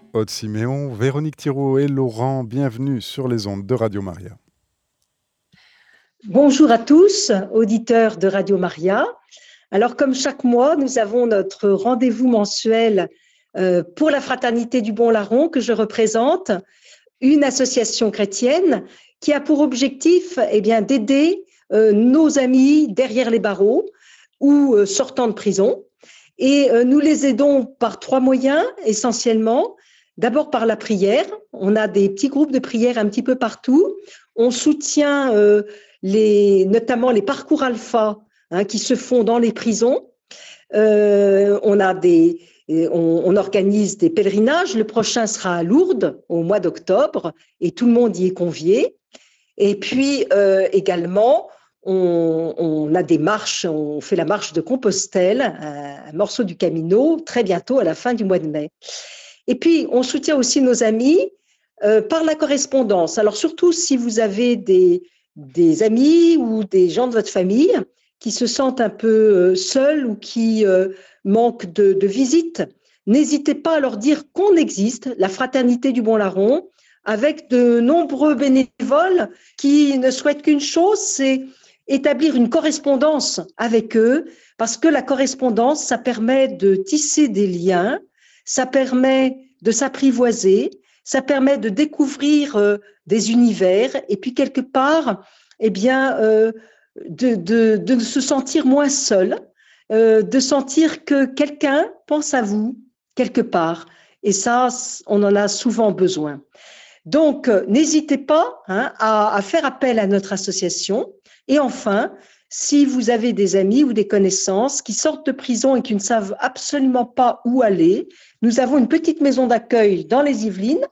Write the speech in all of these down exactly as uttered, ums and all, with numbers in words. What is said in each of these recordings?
Aude Siméon, Véronique Thiraud et Laurent, bienvenue sur les ondes de Radio Maria. Bonjour à tous, auditeurs de Radio Maria. Alors, comme chaque mois, nous avons notre rendez-vous mensuel euh, pour la Fraternité du Bon Larron que je représente, une association chrétienne qui a pour objectif eh bien, d'aider euh, nos amis derrière les barreaux ou euh, sortant de prison. Et euh, nous les aidons par trois moyens essentiellement. D'abord par la prière. On a des petits groupes de prière un petit peu partout. On soutient euh, les, notamment les parcours alpha hein, qui se font dans les prisons. Euh, on, a des, on, on organise des pèlerinages. Le prochain sera à Lourdes au mois d'octobre et tout le monde y est convié. Et puis euh, également, on, on a des marches. On fait la marche de Compostelle, un, un morceau du Camino, très bientôt à la fin du mois de mai. Et puis, on soutient aussi nos amis euh, par la correspondance. Alors, surtout si vous avez des, des amis ou des gens de votre famille qui se sentent un peu euh, seuls ou qui euh, manquent de, de visite, n'hésitez pas à leur dire qu'on existe, la Fraternité du Bon Larron, avec de nombreux bénévoles qui ne souhaitent qu'une chose, c'est établir une correspondance avec eux, parce que la correspondance, ça permet de tisser des liens. Ça permet de s'apprivoiser, ça permet de découvrir euh, des univers et puis quelque part, eh bien, euh, de, de, de se sentir moins seul, euh, de sentir que quelqu'un pense à vous quelque part. Et ça, on en a souvent besoin. Donc, euh, n'hésitez pas hein, à, à faire appel à notre association. Et enfin, si vous avez des amis ou des connaissances qui sortent de prison et qui ne savent absolument pas où aller, nous avons une petite maison d'accueil dans les Yvelines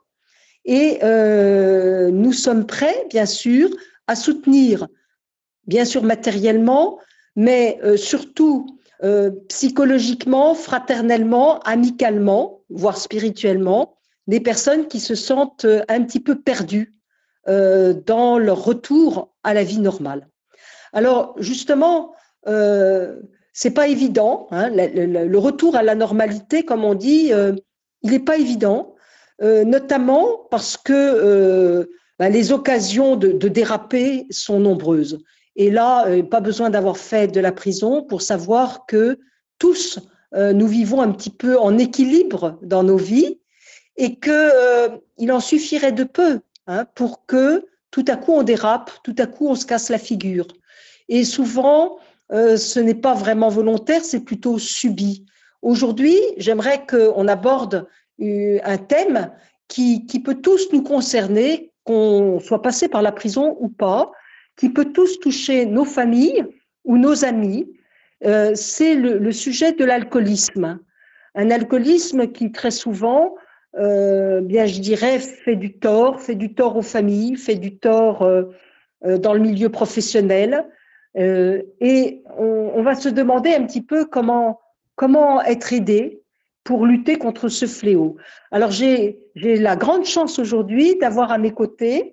et euh, nous sommes prêts, bien sûr, à soutenir, bien sûr matériellement, mais euh, surtout euh, psychologiquement, fraternellement, amicalement, voire spirituellement, des personnes qui se sentent un petit peu perdues euh, dans leur retour à la vie normale. Alors, justement, euh, c'est pas évident. Hein, le, le, le retour à la normalité, comme on dit, euh, il n'est pas évident, euh, notamment parce que euh, ben, les occasions de, de déraper sont nombreuses. Et là, euh, pas besoin d'avoir fait de la prison pour savoir que tous, euh, nous vivons un petit peu en équilibre dans nos vies et qu'il euh, en suffirait de peu hein, pour que tout à coup on dérape, tout à coup on se casse la figure. Et souvent, euh, ce n'est pas vraiment volontaire, c'est plutôt subi. Aujourd'hui, j'aimerais qu'on aborde un thème qui, qui peut tous nous concerner, qu'on soit passé par la prison ou pas, qui peut tous toucher nos familles ou nos amis. Euh, c'est le, le sujet de l'alcoolisme. Un alcoolisme qui, très souvent, euh, bien, je dirais, fait du tort, fait du tort aux familles, fait du tort euh, euh, dans le milieu professionnel. Euh, et on, on va se demander un petit peu comment, comment être aidé pour lutter contre ce fléau. Alors, j'ai, j'ai la grande chance aujourd'hui d'avoir à mes côtés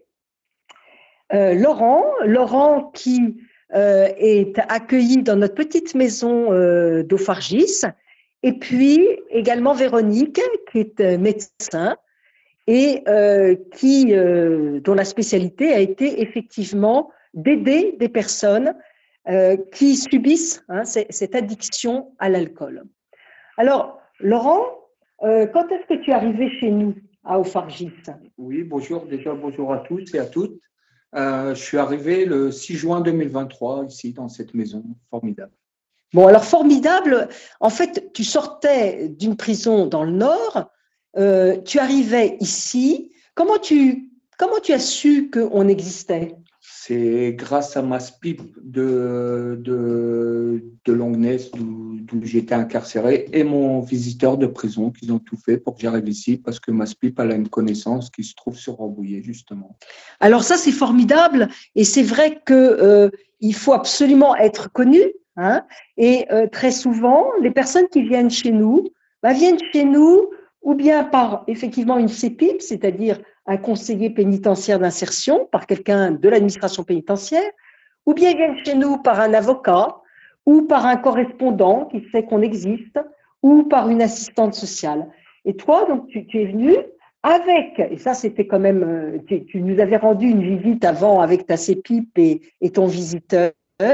euh, Laurent, Laurent qui euh, est accueilli dans notre petite maison euh, d'Auffargis, et puis également Véronique, qui est euh, médecin et euh, qui, euh, dont la spécialité a été effectivement d'aider des personnes euh, qui subissent hein, cette addiction à l'alcool. Alors, Laurent, euh, quand est-ce que tu es arrivé chez nous à Auffargis? Oui, bonjour, déjà bonjour à tous et à toutes. Euh, je suis arrivé le six juin deux mille vingt-trois ici dans cette maison formidable. Bon, alors formidable, en fait, tu sortais d'une prison dans le Nord, euh, tu arrivais ici, comment tu, comment tu as su qu'on existait? C'est grâce à ma S P I P de, de, de Longnes, d'où, d'où j'étais incarcéré, et mon visiteur de prison, qu'ils ont tout fait pour que j'arrive ici, parce que ma S P I P elle a une connaissance qui se trouve sur Rambouillet, justement. Alors ça, c'est formidable, et c'est vrai qu'il euh, faut absolument être connu, hein, et euh, très souvent, les personnes qui viennent chez nous, bah, viennent chez nous ou bien par effectivement une C P I P, c'est-à-dire un conseiller pénitentiaire d'insertion, par quelqu'un de l'administration pénitentiaire, ou bien ils viennent chez nous par un avocat, ou par un correspondant qui sait qu'on existe, ou par une assistante sociale. Et toi, donc, tu, tu es venu avec, et ça c'était quand même, euh, tu, tu nous avais rendu une visite avant avec ta CEPIP et, et ton visiteur.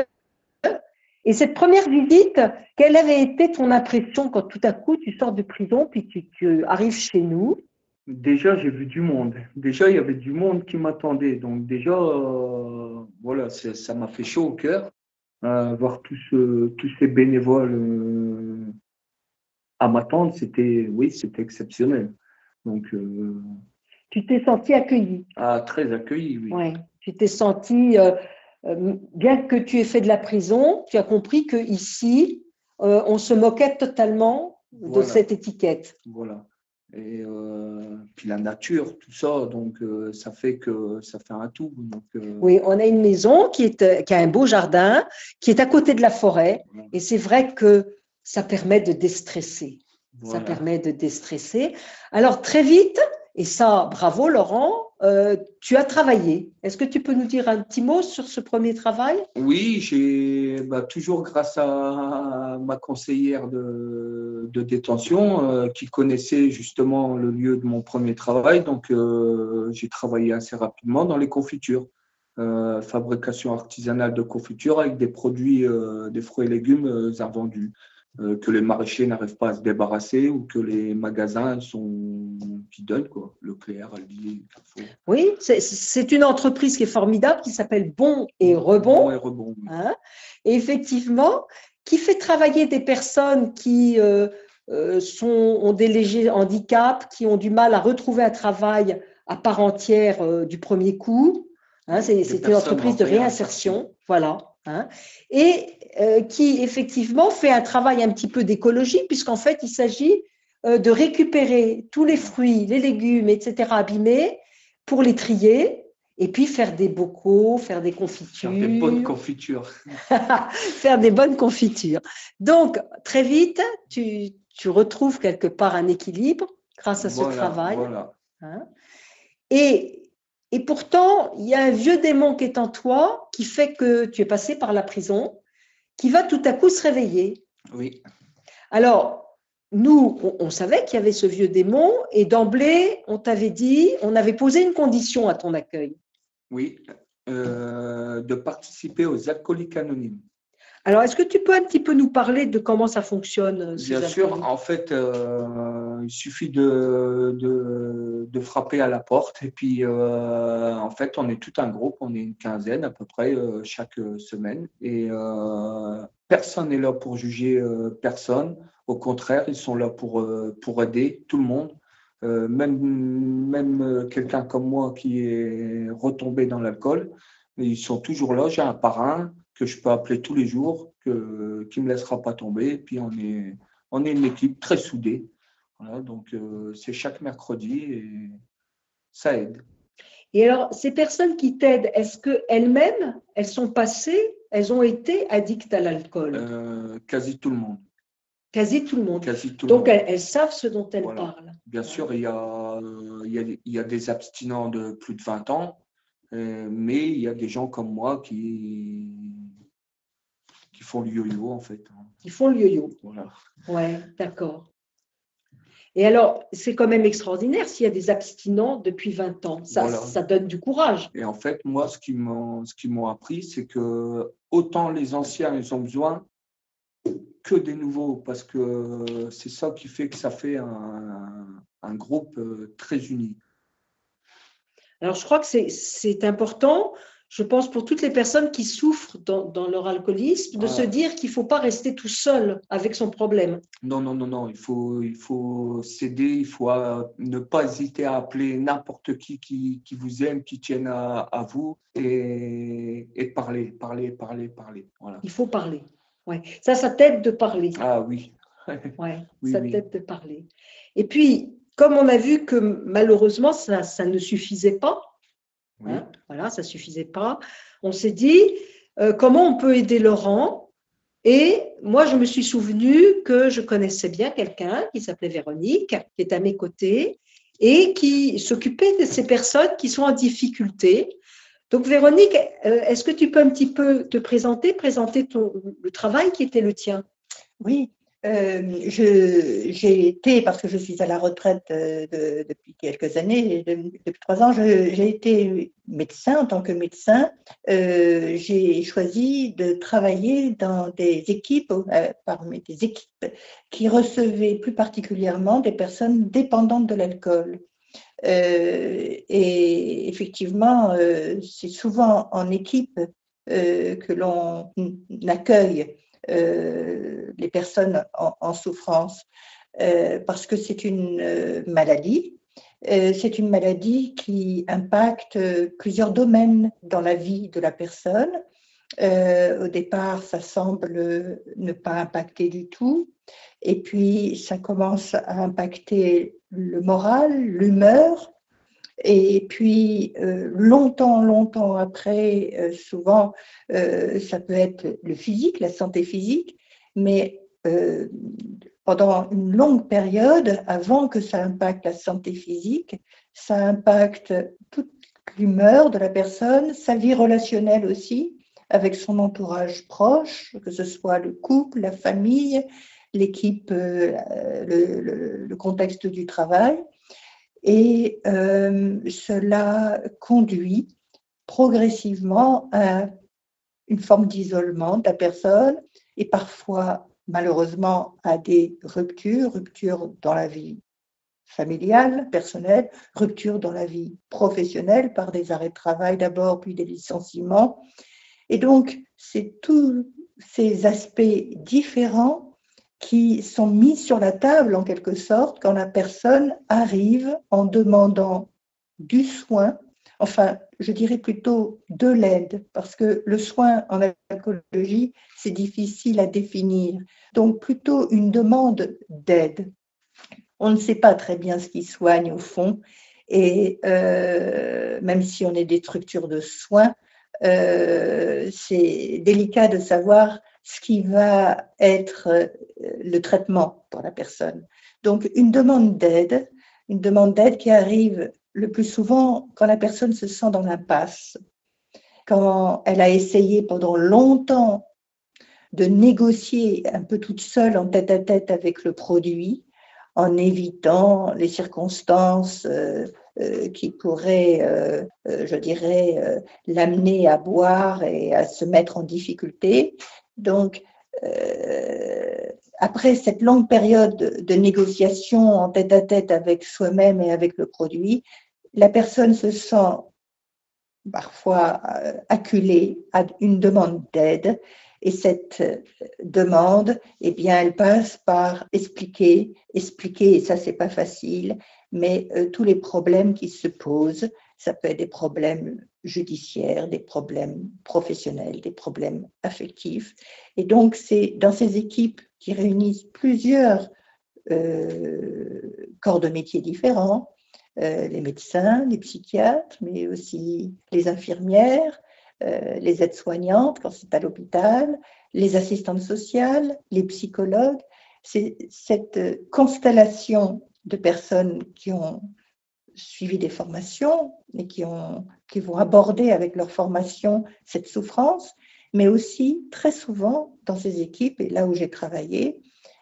Et cette première visite, quelle avait été ton impression quand tout à coup tu sors de prison puis tu, tu arrives chez nous? Déjà, j'ai vu du monde. Déjà, il y avait du monde qui m'attendait. Donc déjà, euh, voilà, c'est- ça m'a fait chaud au cœur, euh, voir tous, ce- tous ces bénévoles euh, à m'attendre. C'était, oui, c'était exceptionnel. Donc, euh, Tu t'es senti accueilli. ah, très accueilli, oui. Ouais. Tu t'es senti, euh, euh, bien que tu aies fait de la prison, tu as compris que ici, euh, on se moquait totalement de Voilà. cette étiquette. Voilà. Et euh, puis la nature, tout ça, donc euh, ça fait que ça fait un tout. Donc, euh, Oui, on a une maison qui, est, euh, qui a un beau jardin, qui est à côté de la forêt, voilà. et c'est vrai que ça permet de déstresser. Ça Voilà. permet de déstresser. Alors, très vite, et ça, bravo Laurent, euh, tu as travaillé. Est-ce que tu peux nous dire un petit mot sur ce premier travail? Oui, j'ai bah, toujours grâce à ma conseillère de, de détention euh, qui connaissait justement le lieu de mon premier travail. Donc, euh, j'ai travaillé assez rapidement dans les confitures, euh, fabrication artisanale de confitures avec des produits, euh, des fruits et légumes euh, invendus, euh, que les maraîchers n'arrivent pas à se débarrasser ou que les magasins sont qui donnent, quoi. Leclerc, Aldi, Carrefour. Oui, c'est- c'est une entreprise qui est formidable, qui s'appelle Bon et Rebond. Bon et rebond, oui. Hein, et effectivement, qui fait travailler des personnes qui euh, euh, sont, ont des légers handicaps, qui ont du mal à retrouver un travail à part entière euh, du premier coup. Hein, c'est Des c'est une personnes entreprise en de réinsertion. réinsertion, voilà. Hein, et euh, qui effectivement fait un travail un petit peu d'écologie, puisqu'en fait, il s'agit euh, de récupérer tous les fruits, les légumes, et cetera, abîmés pour les trier et puis faire des bocaux, faire des confitures. Faire des bonnes confitures. Faire des bonnes confitures. Donc, très vite, tu, tu retrouves quelque part un équilibre grâce à ce Voilà, travail. voilà. Hein. Et, et pourtant, il y a un vieux démon qui est en toi, qui fait que tu es passé par la prison, qui va tout à coup se réveiller. Oui, Alors, nous, on, on savait qu'il y avait ce vieux démon, et d'emblée, on t'avait dit, on avait posé une condition à ton accueil. oui. Euh, de participer aux alcooliques anonymes. Alors, est-ce que tu peux un petit peu nous parler de comment ça fonctionne, ces Bien sûr, alcooliques? en fait, euh, il suffit de, de, de frapper à la porte et puis euh, en fait, on est tout un groupe, on est une quinzaine à peu près euh, chaque semaine et euh, personne n'est là pour juger euh, personne. Au contraire, ils sont là pour, euh, pour aider tout le monde. Euh, même même quelqu'un comme moi qui est retombé dans l'alcool, ils sont toujours là. J'ai un parrain que je peux appeler tous les jours, que, qui ne me laissera pas tomber. Et puis, on est, on est une équipe très soudée. Voilà, donc, euh, c'est chaque mercredi et ça aide. Et alors, ces personnes qui t'aident, est-ce qu'elles-mêmes, elles sont passées, elles ont été addictes à l'alcool? Euh, quasi tout le monde. Quasi tout le monde. Quasi tout le Donc, monde. elles, elles savent ce dont elles Voilà. parlent. Bien sûr, il y, a, euh, il, y a, il y a des abstinents de plus de vingt ans, euh, mais il y a des gens comme moi qui, qui font le yo-yo, en fait. Ils font le yo-yo. Voilà. Ouais, d'accord. Et alors, c'est quand même extraordinaire s'il y a des abstinents depuis vingt ans. Ça, Voilà. ça donne du courage. Et en fait, moi, ce qu'ils m'ont, ce qu'ils m'ont appris, c'est que autant les anciens, ils ont besoin que des nouveaux, parce que c'est ça qui fait que ça fait un, un groupe très uni. Alors, je crois que c'est, c'est important, je pense, pour toutes les personnes qui souffrent dans, dans leur alcoolisme, de Ah. se dire qu'il ne faut pas rester tout seul avec son problème. Non, non, non, non, il faut, il faut s'aider, il faut euh, ne pas hésiter à appeler n'importe qui qui, qui vous aime, qui tienne à, à vous et, et parler, parler, parler, parler. Voilà. Il faut parler. Ouais. Ça, ça t'aide de parler. Ah oui. Ouais, Oui, ça oui. t'aide de parler. Et puis, comme on a vu que malheureusement, ça, ça ne suffisait pas, Oui. hein, voilà, ça ne suffisait pas, on s'est dit, euh, comment on peut aider Laurent? Et moi, je me suis souvenu que je connaissais bien quelqu'un qui s'appelait Véronique, qui est à mes côtés, et qui s'occupait de ces personnes qui sont en difficulté. Donc, Véronique, euh, est-ce que tu peux un petit peu te présenter, présenter ton, le travail qui était le tien? Oui, Euh, je, j'ai été, parce que je suis à la retraite euh, de, depuis quelques années, de, depuis trois ans, je, j'ai été médecin. En tant que médecin, euh, j'ai choisi de travailler dans des équipes, euh, parmi des équipes qui recevaient plus particulièrement des personnes dépendantes de l'alcool. Euh, et effectivement, euh, c'est souvent en équipe euh, que l'on accueille euh, les personnes en, en souffrance, euh, parce que c'est une euh, maladie. Euh, c'est une maladie qui impacte plusieurs domaines dans la vie de la personne. Euh, au départ, ça semble ne pas impacter du tout. Et puis, ça commence à impacter le moral, l'humeur. Et puis, euh, longtemps, longtemps après, euh, souvent, euh, ça peut être le physique, la santé physique, mais euh, pendant une longue période, avant que ça impacte la santé physique, ça impacte toute l'humeur de la personne, sa vie relationnelle aussi, avec son entourage proche, que ce soit le couple, la famille, l'équipe, euh, le, le, le contexte du travail. Et euh, cela conduit progressivement à une forme d'isolement de la personne et parfois, malheureusement, à des ruptures, ruptures dans la vie familiale, personnelle, ruptures dans la vie professionnelle par des arrêts de travail d'abord, puis des licenciements. Et donc, c'est tous ces aspects différents qui sont mis sur la table en quelque sorte quand la personne arrive en demandant du soin, enfin je dirais plutôt de l'aide, parce que le soin en alcoolologie c'est difficile à définir, donc plutôt une demande d'aide. On ne sait pas très bien ce qui soigne au fond, et euh, même si on est des structures de soins, euh, c'est délicat de savoir ce qui va être le traitement pour la personne. Donc, une demande d'aide, une demande d'aide qui arrive le plus souvent quand la personne se sent dans l'impasse, quand elle a essayé pendant longtemps de négocier un peu toute seule en tête-à-tête avec le produit, en évitant les circonstances euh, euh, qui pourraient, euh, euh, je dirais, euh, l'amener à boire et à se mettre en difficulté. Donc, euh, après cette longue période de, de négociation en tête-à-tête avec soi-même et avec le produit, la personne se sent parfois euh, acculée à une demande d'aide. Et cette demande, eh bien, elle passe par expliquer, expliquer, et ça, c'est pas facile, mais euh, tous les problèmes qui se posent. Ça peut être des problèmes judiciaires, des problèmes professionnels, des problèmes affectifs. Et donc, c'est dans ces équipes qui réunissent plusieurs euh, corps de métiers différents, euh, les médecins, les psychiatres, mais aussi les infirmières, Euh, les aides-soignantes quand c'est à l'hôpital, les assistantes sociales, les psychologues. C'est cette constellation de personnes qui ont suivi des formations et qui, ont, qui vont aborder avec leur formation cette souffrance, mais aussi très souvent dans ces équipes, et là où j'ai travaillé,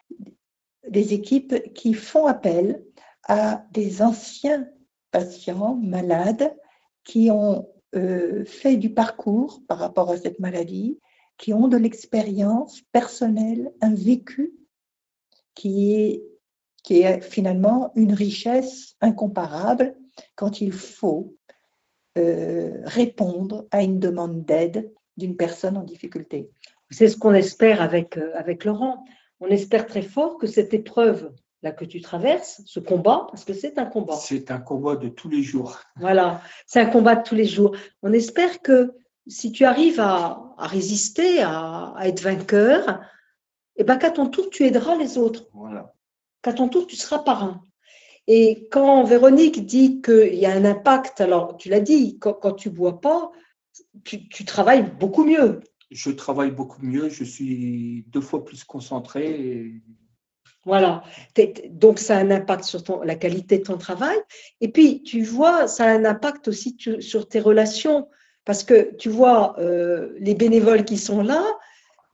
des équipes qui font appel à des anciens patients malades qui ont Euh, fait du parcours par rapport à cette maladie, qui ont de l'expérience personnelle, un vécu qui est, qui est finalement une richesse incomparable quand il faut euh, répondre à une demande d'aide d'une personne en difficulté. C'est ce qu'on espère avec, euh, avec Laurent. On espère très fort que cette épreuve là que tu traverses, ce combat, parce que c'est un combat. C'est un combat de tous les jours. Voilà, c'est un combat de tous les jours. On espère que si tu arrives à, à résister, à, à être vainqueur, et ben qu'à ton tour, tu aideras les autres. Voilà. Qu'à ton tour, tu seras parrain. Et quand Véronique dit qu'il y a un impact, alors tu l'as dit, quand, quand tu ne bois pas, tu, tu travailles beaucoup mieux. Je travaille beaucoup mieux, je suis deux fois plus concentré. Et... Voilà, donc ça a un impact sur ton, la qualité de ton travail. Et puis, tu vois, ça a un impact aussi tu, sur tes relations. Parce que, tu vois, euh, les bénévoles qui sont là,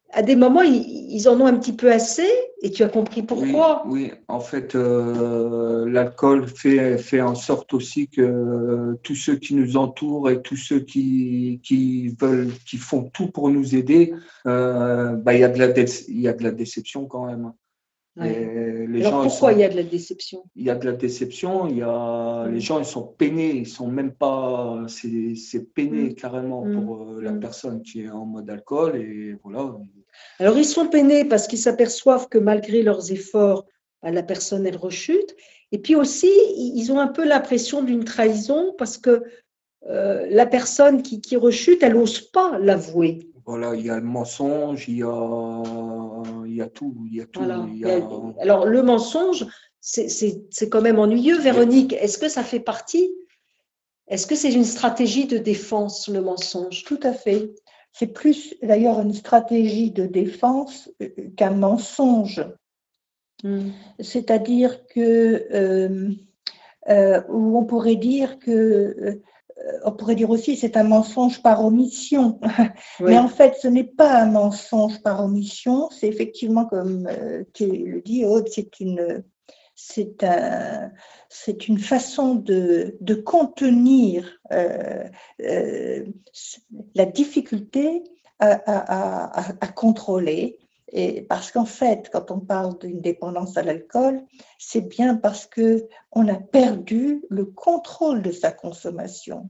à des moments, ils, ils en ont un petit peu assez et tu as compris pourquoi. Oui, oui. En fait, euh, l'alcool fait, fait en sorte aussi que tous ceux qui nous entourent et tous ceux qui, qui veulent, qui font tout pour nous aider, euh, bah, il y a de la dé- il y a de la déception quand même. Ouais. Et les Alors gens, ils pourquoi sont, il y a de la déception? il y a de la déception, il y a, les Mm. gens, ils sont peinés, ils sont même pas, c'est, c'est peiné Mm. carrément Mm. pour euh, la Mm. personne qui est en mode alcool et voilà. Alors ils sont peinés parce qu'ils s'aperçoivent que malgré leurs efforts, bah, la personne, elle rechute. Et puis aussi, ils ont un peu l'impression d'une trahison parce que euh, la personne qui, qui rechute, elle n'ose pas l'avouer. Voilà, il y a le mensonge, il y a, il y a tout, il y a tout, Voilà. il y Il y a, a- Alors le mensonge, c'est c'est- c'est quand même ennuyeux, Véronique. Est-ce que ça fait partie? Est-ce que c'est une stratégie de défense, le mensonge? Tout à fait. C'est plus d'ailleurs une stratégie de défense euh, qu'un mensonge. Mm. C'est-à-dire que, euh, euh, ou on pourrait dire que, euh, on pourrait dire aussi c'est un mensonge par omission. Oui. Mais en fait, ce n'est pas un mensonge par omission, c'est effectivement, comme euh, tu le dis, Aude, c'est une, c'est un, c'est une façon de, de contenir euh, euh, la difficulté à, à, à, à contrôler. Et parce qu'en fait, quand on parle d'une dépendance à l'alcool, c'est bien parce qu'on a perdu le contrôle de sa consommation.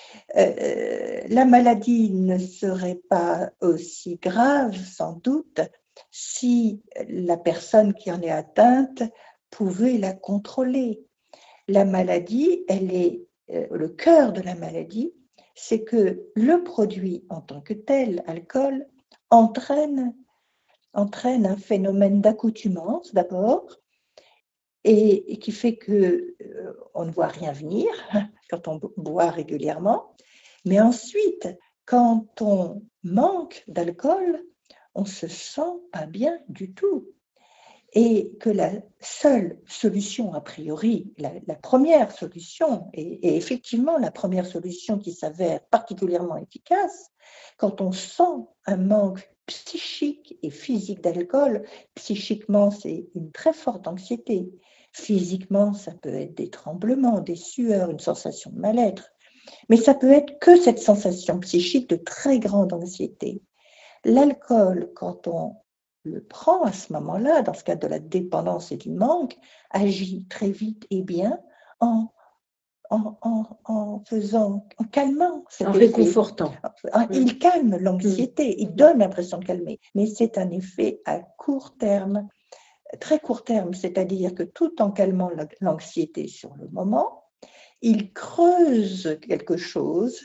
Euh, la maladie ne serait pas aussi grave, sans doute, si la personne qui en est atteinte pouvait la contrôler. La maladie, elle est, euh, le cœur de la maladie, c'est que le produit en tant que tel, alcool, entraîne entraîne un phénomène d'accoutumance d'abord, et, et qui fait qu'on euh, ne voit rien venir quand on boit régulièrement. Mais ensuite, quand on manque d'alcool, on se sent pas bien du tout. Et que la seule solution, a priori, la, la première solution, et, et effectivement la première solution qui s'avère particulièrement efficace, quand on sent un manque psychique et physique d'alcool, psychiquement c'est une très forte anxiété, physiquement ça peut être des tremblements, des sueurs, une sensation de mal-être, mais ça peut être que cette sensation psychique de très grande anxiété. L'alcool, quand on le prend à ce moment-là, dans ce cas de la dépendance et du manque, agit très vite et bien en, en, en, en faisant, en calmant cet En effet. réconfortant. Il calme l'anxiété, il donne l'impression de calmer, mais c'est un effet à court terme, très court terme, c'est-à-dire que tout en calmant l'anxiété sur le moment, il creuse quelque chose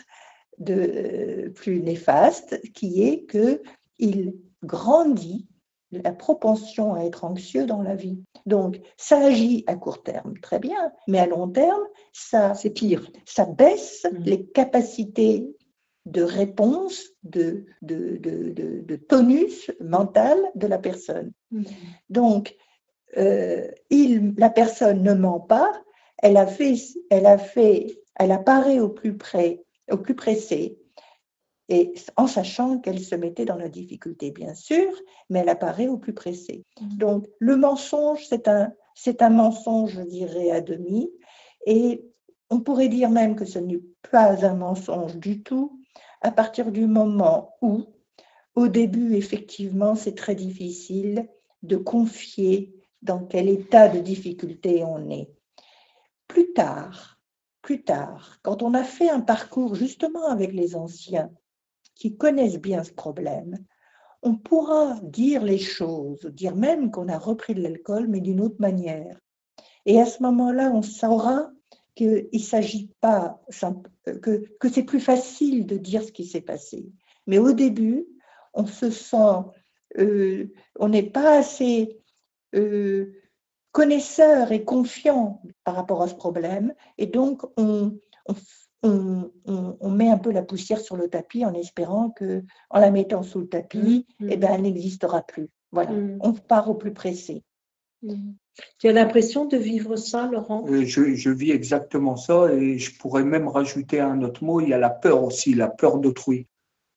de plus néfaste, qui est qu'il grandit la propension à être anxieux dans la vie. Donc, ça agit à court terme, très bien, mais à long terme, ça, c'est pire. Ça baisse mmh. les capacités de réponse, de, de, de, de, de tonus mental de la personne. Mmh. Donc, euh, il, la personne ne ment pas, elle a fait, elle a fait, elle apparaît au plus près, au plus pressé, et en sachant qu'elle se mettait dans la difficulté, bien sûr, mais elle apparaît au plus pressé. Donc, le mensonge, c'est un, c'est un mensonge, je dirais, à demi, et on pourrait dire même que ce n'est pas un mensonge du tout, à partir du moment où, au début, effectivement, c'est très difficile de confier dans quel état de difficulté on est. Plus tard, plus tard, quand on a fait un parcours justement avec les anciens, qui connaissent bien ce problème, on pourra dire les choses, dire même qu'on a repris de l'alcool, mais d'une autre manière. Et à ce moment-là, on saura qu'il ne s'agit pas, que, que c'est plus facile de dire ce qui s'est passé. Mais au début, on se sent, euh, on n'est pas assez euh, connaisseur et confiant par rapport à ce problème, et donc on, on On, on, on met un peu la poussière sur le tapis en espérant qu'en la mettant sous le tapis, mmh. eh ben, elle n'existera plus. Voilà, mmh. on part au plus pressé. Mmh. Tu as l'impression de vivre ça, Laurent ? je, je vis exactement ça, et je pourrais même rajouter un autre mot, il y a la peur aussi, la peur d'autrui.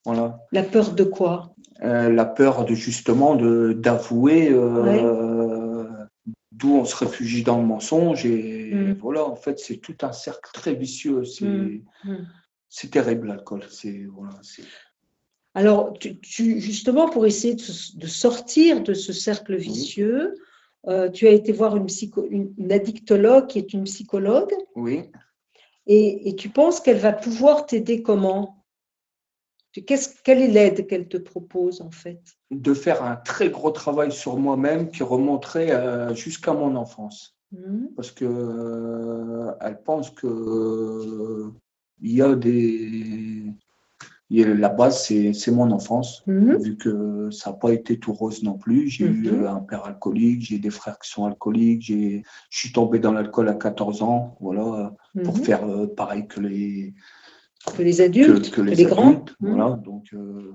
Voilà. La peur de quoi? Euh, la peur de justement de d'avouer euh, ouais. d'où on se réfugie dans le mensonge et mmh. voilà, en fait, c'est tout un cercle très vicieux. C'est mmh. c'est terrible l'alcool. C'est voilà. C'est... Alors, tu, tu, justement, pour essayer de, de sortir de ce cercle vicieux, oui. euh, tu as été voir une, psycho, une, une addictologue qui est une psychologue. Oui. Et, et tu penses qu'elle va pouvoir t'aider comment? Quelle est l'aide qu'elle te propose en fait? De faire un très gros travail sur moi-même qui remonterait euh, jusqu'à mon enfance. Mmh. Parce qu'elle euh, pense que euh, il y a des... Il y a, la base, c'est, c'est mon enfance, mmh. vu que ça n'a pas été tout rose non plus. J'ai mmh. eu un père alcoolique, j'ai des frères qui sont alcooliques, j'ai, je suis tombé dans l'alcool à quatorze ans, voilà, mmh. pour faire euh, pareil que les... Que les adultes, que, que les, que les adultes, grands. Voilà, mmh. donc euh,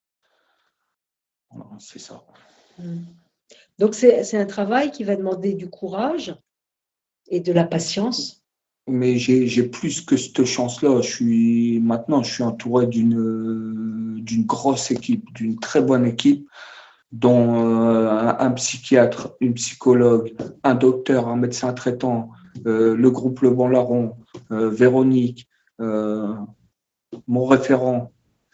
voilà, c'est ça. Mmh. Donc c'est, c'est un travail qui va demander du courage et de la patience. Mais j'ai, j'ai plus que cette chance-là. Je suis, maintenant, je suis entouré d'une, d'une grosse équipe, d'une très bonne équipe, dont euh, un, un psychiatre, une psychologue, un docteur, un médecin traitant, euh, le groupe Le Bon Larron, euh, Véronique, euh, mon référent,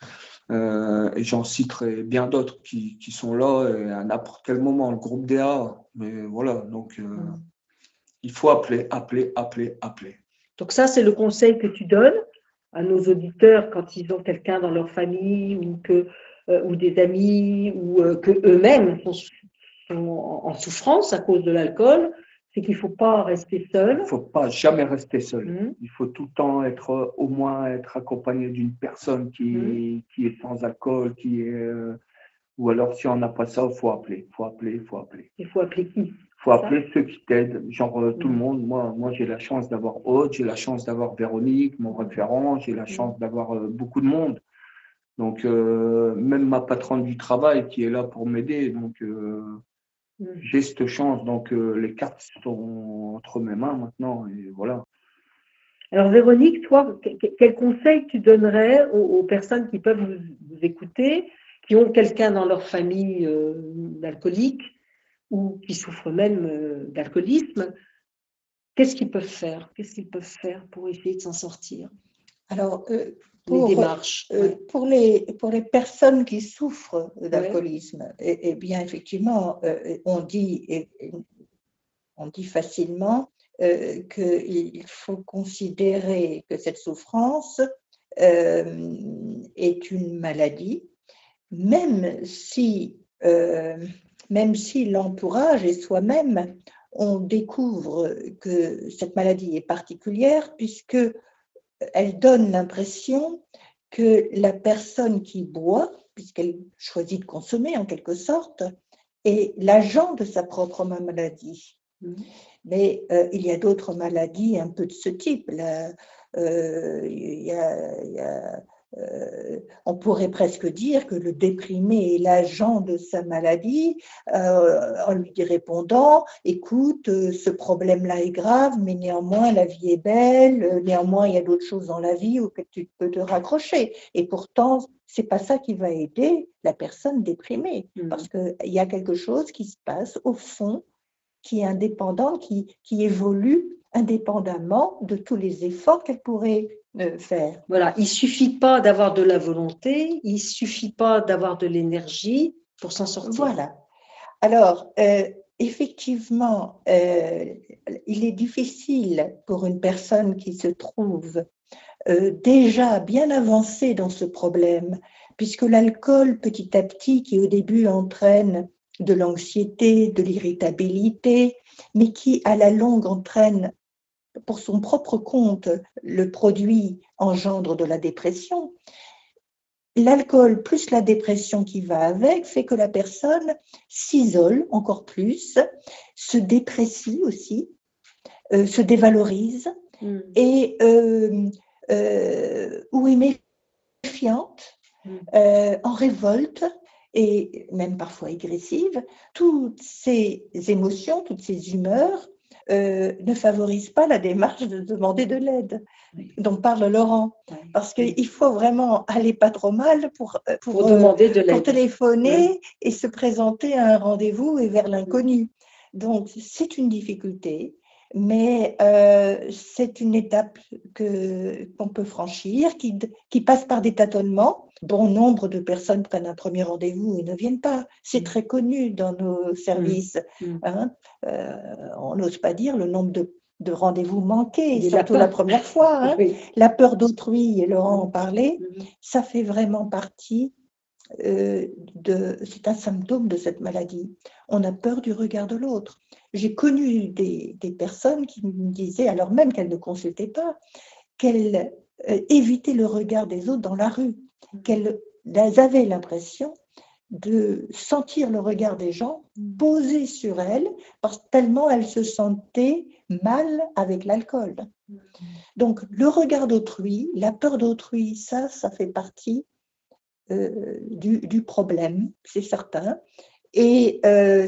euh, et j'en citerai bien d'autres qui, qui sont là et à n'importe quel moment, le groupe D A. Mais voilà, donc... Euh, mmh. Il faut appeler, appeler, appeler, appeler. Donc ça, c'est le conseil que tu donnes à nos auditeurs quand ils ont quelqu'un dans leur famille ou, que, euh, ou des amis ou euh, qu'eux-mêmes sont, sont en souffrance à cause de l'alcool, c'est qu'il ne faut pas rester seul. Il ne faut pas jamais rester seul. Mmh. Il faut tout le temps être, au moins être accompagné d'une personne qui, mmh. qui est sans alcool, qui est... Euh, ou alors, si on n'a pas ça, il faut appeler, il faut appeler, il faut appeler. Il faut appeler qui? Il faut appeler ceux qui t'aident, genre euh, tout mmh. le monde. Moi, moi j'ai la chance d'avoir Aude, j'ai la chance d'avoir Véronique, mon référent, j'ai la chance mmh. d'avoir euh, beaucoup de monde. Donc, euh, même ma patronne du travail qui est là pour m'aider. Donc, euh, mmh. j'ai cette chance. Donc, euh, les cartes sont entre mes mains maintenant. Et voilà. Alors, Véronique, toi, quel conseil tu donnerais aux, aux personnes qui peuvent vous, vous écouter, qui ont quelqu'un dans leur famille euh, d'alcoolique ou qui souffrent même euh, d'alcoolisme? Qu'est-ce qu'ils peuvent faire? Qu'est-ce qu'ils peuvent faire pour essayer de s'en sortir? Alors, euh, pour, les démarches. Euh, ouais. pour, les, pour les personnes qui souffrent d'alcoolisme, ouais. eh, eh bien, effectivement, euh, on, dit, eh, on dit facilement euh, qu'il faut considérer que cette souffrance euh, est une maladie, même si, euh, même si l'entourage et soi-même, on découvre que cette maladie est particulière puisque elle donne l'impression que la personne qui boit, puisqu'elle choisit de consommer en quelque sorte, est l'agent de sa propre maladie. Mmh. Mais euh, il y a d'autres maladies un peu de ce type. Là, euh, il y a, il y a, euh, on pourrait presque dire que le déprimé est l'agent de sa maladie euh, en lui répondant « Écoute, euh, ce problème-là est grave, mais néanmoins la vie est belle, euh, néanmoins il y a d'autres choses dans la vie auxquelles tu peux te raccrocher. » Et pourtant, c'est pas ça qui va aider la personne déprimée, mmh. parce qu'il y a quelque chose qui se passe au fond qui est indépendant, qui, qui évolue indépendamment de tous les efforts qu'elle pourrait euh, faire. Voilà, il ne suffit pas d'avoir de la volonté, il ne suffit pas d'avoir de l'énergie pour s'en sortir. Voilà. Alors, euh, effectivement, euh, il est difficile pour une personne qui se trouve euh, déjà bien avancée dans ce problème, puisque l'alcool, petit à petit, qui au début entraîne de l'anxiété, de l'irritabilité, mais qui à la longue entraîne pour son propre compte le produit engendre de la dépression. L'alcool plus la dépression qui va avec fait que la personne s'isole encore plus, se déprécie aussi, euh, se dévalorise mmh. et euh, euh, ou est méfiante, mmh. euh, en révolte, et même parfois agressive. Toutes ces émotions, toutes ces humeurs euh, ne favorise pas la démarche de demander de l'aide Oui. dont parle Laurent. Oui. Parce qu'il faut vraiment aller pas trop mal pour, pour, Pour euh, demander de pour l'aide. téléphoner Oui. et se présenter à un rendez-vous et vers l'inconnu. Donc, c'est une difficulté, mais euh, c'est une étape que, qu'on peut franchir, qui, qui passe par des tâtonnements. Bon nombre de personnes prennent un premier rendez-vous et ne viennent pas. C'est très connu dans nos services. Mm. Hein. Euh, on n'ose pas dire le nombre de, de rendez-vous manqués, Des surtout lapins. la première fois. Hein. Oui. La peur d'autrui, et Laurent en parlait, Mm. ça fait vraiment partie. Euh, de, c'est un symptôme de cette maladie. On a peur du regard de l'autre. J'ai connu des, des personnes qui me disaient, alors même qu'elles ne consultaient pas, qu'elles euh, évitaient le regard des autres dans la rue, qu'elles elles avaient l'impression de sentir le regard des gens posé sur elles, parce que tellement elles se sentaient mal avec l'alcool. Donc le regard d'autrui, la peur d'autrui, ça, ça fait partie Euh, du, du problème, c'est certain. Et euh,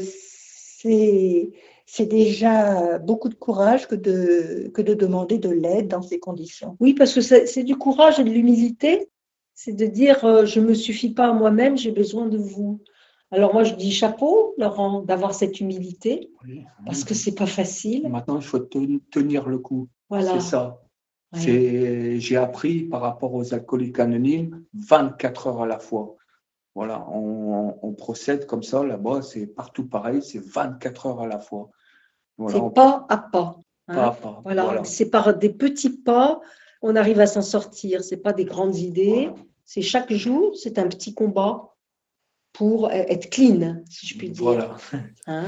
c'est, c'est déjà beaucoup de courage que de, que de demander de l'aide dans ces conditions. Oui, parce que c'est, c'est du courage et de l'humilité. C'est de dire euh, je ne me suffis pas à moi-même, j'ai besoin de vous. Alors moi, je dis chapeau, Laurent, d'avoir cette humilité, Oui. parce que ce n'est pas facile. Maintenant, il faut tenir le coup. Voilà. C'est ça. Ouais. C'est, j'ai appris par rapport aux alcooliques anonymes vingt-quatre heures à la fois. Voilà, on, on procède comme ça là-bas, c'est partout pareil, c'est vingt-quatre heures à la fois. Voilà, c'est on, pas à pas. Hein. pas à pas. Voilà. Voilà. C'est par des petits pas, on arrive à s'en sortir. Ce n'est pas des grandes idées. Voilà. C'est chaque jour, c'est un petit combat pour être clean, si je puis dire. Voilà. Hein.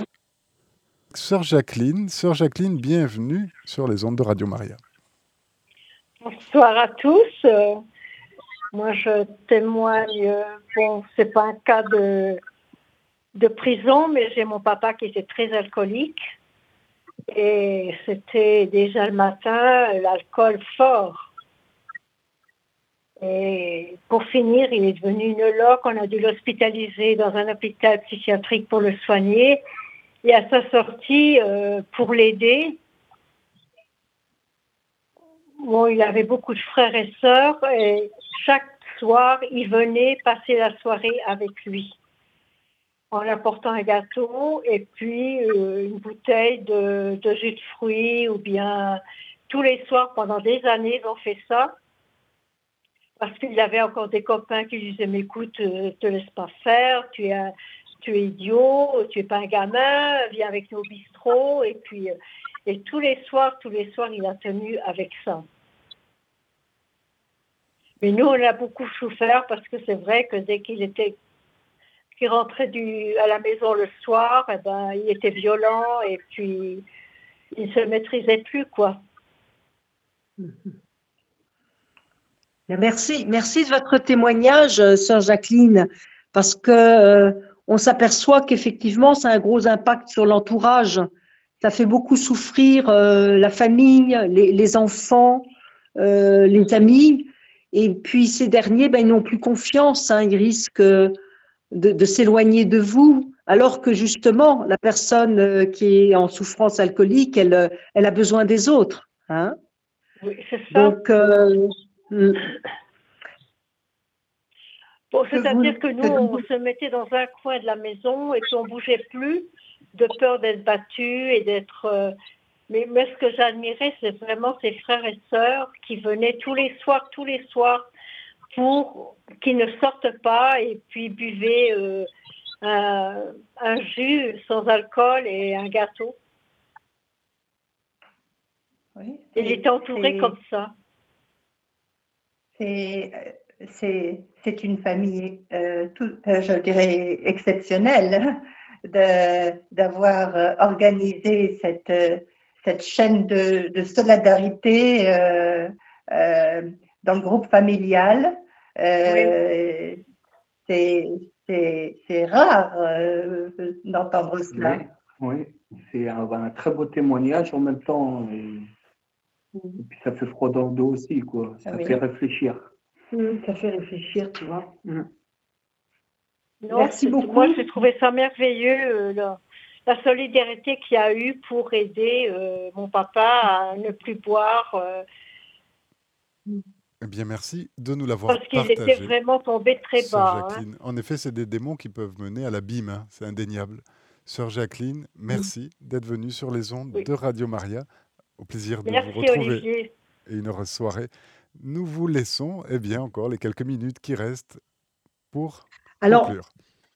Sœur Jacqueline, Sœur Jacqueline, bienvenue sur les ondes de Radio Maria. Bonsoir à tous. Euh, moi, je témoigne. Euh, bon, c'est pas un cas de, de prison, mais j'ai mon papa qui était très alcoolique. Et c'était déjà le matin, l'alcool fort. Et pour finir, il est devenu une loque. On a dû l'hospitaliser dans un hôpital psychiatrique pour le soigner. Et à sa sortie, euh, pour l'aider, bon, il avait beaucoup de frères et sœurs. Et chaque soir, il venait passer la soirée avec lui, en apportant un gâteau et puis euh, une bouteille de, de jus de fruits, ou bien tous les soirs, pendant des années, ils ont fait ça. Parce qu'il y avait encore des copains qui lui disaient, mais écoute, ne te laisse pas faire, tu es, un, tu es idiot, tu n'es pas un gamin, viens avec nous au bistrot. Et puis, et tous les soirs, tous les soirs, il a tenu avec ça. Mais nous, on a beaucoup souffert parce que c'est vrai que dès qu'il était, qu'il rentrait du, à la maison le soir, eh ben, il était violent et puis il ne se maîtrisait plus, quoi. Merci, merci de votre témoignage, sœur Jacqueline, parce que euh, on s'aperçoit qu'effectivement, ça a un gros impact sur l'entourage. Ça fait beaucoup souffrir euh, la famille, les, les enfants, euh, les amis. Et puis ces derniers, ben, ils n'ont plus confiance, hein, ils risquent de, de s'éloigner de vous, alors que justement, la personne qui est en souffrance alcoolique, elle, elle a besoin des autres. Hein. Oui, c'est ça. Donc, euh, bon, c'est-à-dire que nous, on se mettait dans un coin de la maison et qu'on ne bougeait plus de peur d'être battu et d'être... Euh, mais, mais ce que j'admirais, c'est vraiment ces frères et sœurs qui venaient tous les soirs, tous les soirs, pour qu'ils ne sortent pas et puis buvaient euh, un, un jus sans alcool et un gâteau. Oui, il était entouré comme ça. C'est, c'est, c'est une famille, euh, tout, euh, je dirais, exceptionnelle de, d'avoir organisé cette, cette chaîne de, de solidarité euh, euh, dans le groupe familial. Euh, oui. c'est, c'est, c'est rare euh, d'entendre cela. Oui, oui. C'est un, un très beau témoignage en même temps. Et... Et puis ça fait froid dans le dos aussi, quoi. Ça oui. fait réfléchir. Mmh, ça fait réfléchir, tu vois. Mmh. Non, merci beaucoup. Moi, j'ai trouvé ça merveilleux, euh, là. la solidarité qu'il y a eu pour aider euh, mon papa à ne plus boire. Euh, Eh bien, merci de nous l'avoir parce qu'il partagé, était vraiment tombé très Sœur bas. Hein. Jacqueline. En effet, c'est des démons qui peuvent mener à l'abîme, hein, c'est indéniable. Sœur Jacqueline, merci d'être venue sur les ondes Oui. de Radio Maria. Au plaisir de vous Merci retrouver Olivier. et une heureuse soirée. Nous vous laissons, eh bien, encore les quelques minutes qui restent pour Alors, conclure.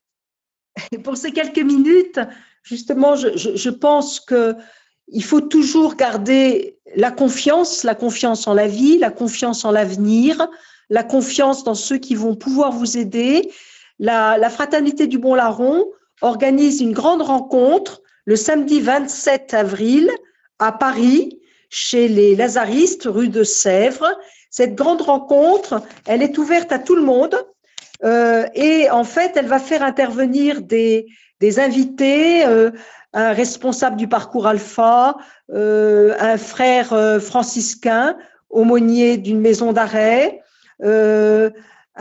pour ces quelques minutes, justement, je, je, je pense qu'il faut toujours garder la confiance, la confiance en la vie, la confiance en l'avenir, la confiance dans ceux qui vont pouvoir vous aider. La, la Fraternité du Bon Larron organise une grande rencontre le samedi vingt-sept avril à Paris, chez les Lazaristes, rue de Sèvres. Cette grande rencontre, elle est ouverte à tout le monde. Euh, et en fait, elle va faire intervenir des, des invités, euh, un responsable du parcours Alpha, euh, un frère euh, franciscain, aumônier d'une maison d'arrêt, euh,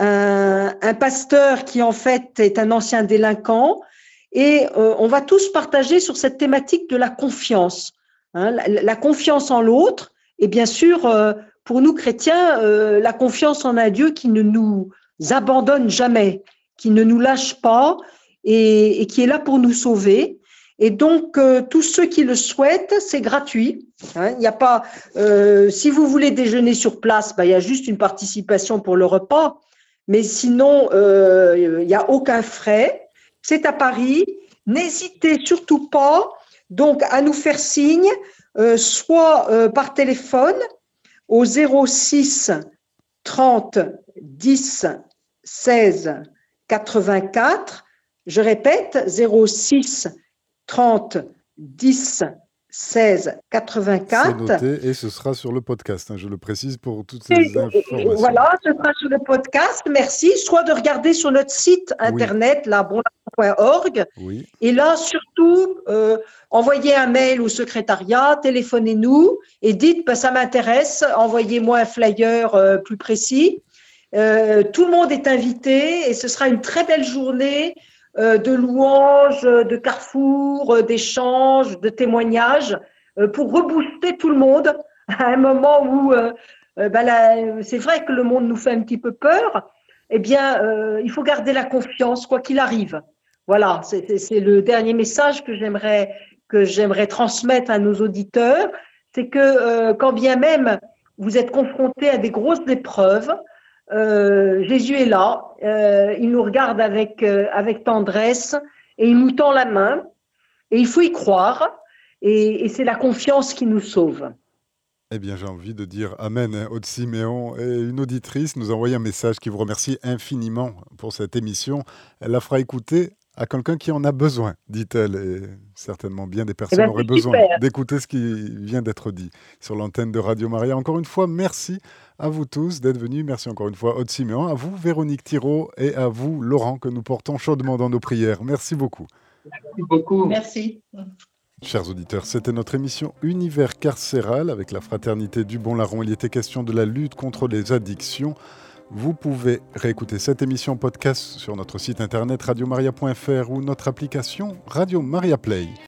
un, un pasteur qui en fait est un ancien délinquant, et euh, on va tous partager sur cette thématique de la confiance, hein, la, la confiance en l'autre, et bien sûr, euh, pour nous chrétiens, euh, la confiance en un Dieu qui ne nous abandonne jamais, qui ne nous lâche pas et, et qui est là pour nous sauver. Et donc, euh, tous ceux qui le souhaitent, c'est gratuit. Hein, il n'y a pas, euh, si vous voulez déjeuner sur place, ben, il y a juste une participation pour le repas. Mais sinon, euh, il n'y a aucun frais. C'est à Paris. N'hésitez surtout pas donc à nous faire signe, euh, soit euh, par téléphone au zéro six trente dix seize quatre-vingt-quatre. Je répète, zéro six trente dix seize quatre-vingt-quatre. C'est noté et ce sera sur le podcast, hein, je le précise pour toutes ces et, informations. Voilà, ce sera sur le podcast. Merci. Soit de regarder sur notre site internet, oui. la bon point org. Oui. Et là, surtout, euh, envoyez un mail au secrétariat, téléphonez-nous et dites bah, ça m'intéresse, envoyez-moi un flyer euh, plus précis. Euh, tout le monde est invité et ce sera une très belle journée euh, de louanges, de carrefours, euh, d'échanges, de témoignages euh, pour rebooster tout le monde à un moment où euh, euh, bah, là, c'est vrai que le monde nous fait un petit peu peur. Eh bien, euh, il faut garder la confiance quoi qu'il arrive. Voilà, c'est, c'est le dernier message que j'aimerais que j'aimerais transmettre à nos auditeurs, c'est que euh, quand bien même vous êtes confrontés à des grosses épreuves, Euh, Jésus est là, euh, il nous regarde avec, euh, avec tendresse et il nous tend la main et il faut y croire et, et c'est la confiance qui nous sauve. Eh bien, j'ai envie de dire Amen. Hein, Aude Siméon et une auditrice nous a envoyé un message qui vous remercie infiniment pour cette émission. Elle la fera écouter à quelqu'un qui en a besoin, dit-elle. Et certainement bien des personnes eh ben, auraient besoin super. d'écouter ce qui vient d'être dit sur l'antenne de Radio Maria. Encore une fois, merci à vous tous d'être venus. Merci encore une fois, Aude Siméon, à vous, Véronique Thirault, et à vous, Laurent, que nous portons chaudement dans nos prières. Merci beaucoup. Merci beaucoup. Merci. Chers auditeurs, c'était notre émission Univers carcéral avec la Fraternité du Bon Larron. Il était question de la lutte contre les addictions. Vous pouvez réécouter cette émission podcast sur notre site internet radio maria point f r ou notre application Radio Maria Play.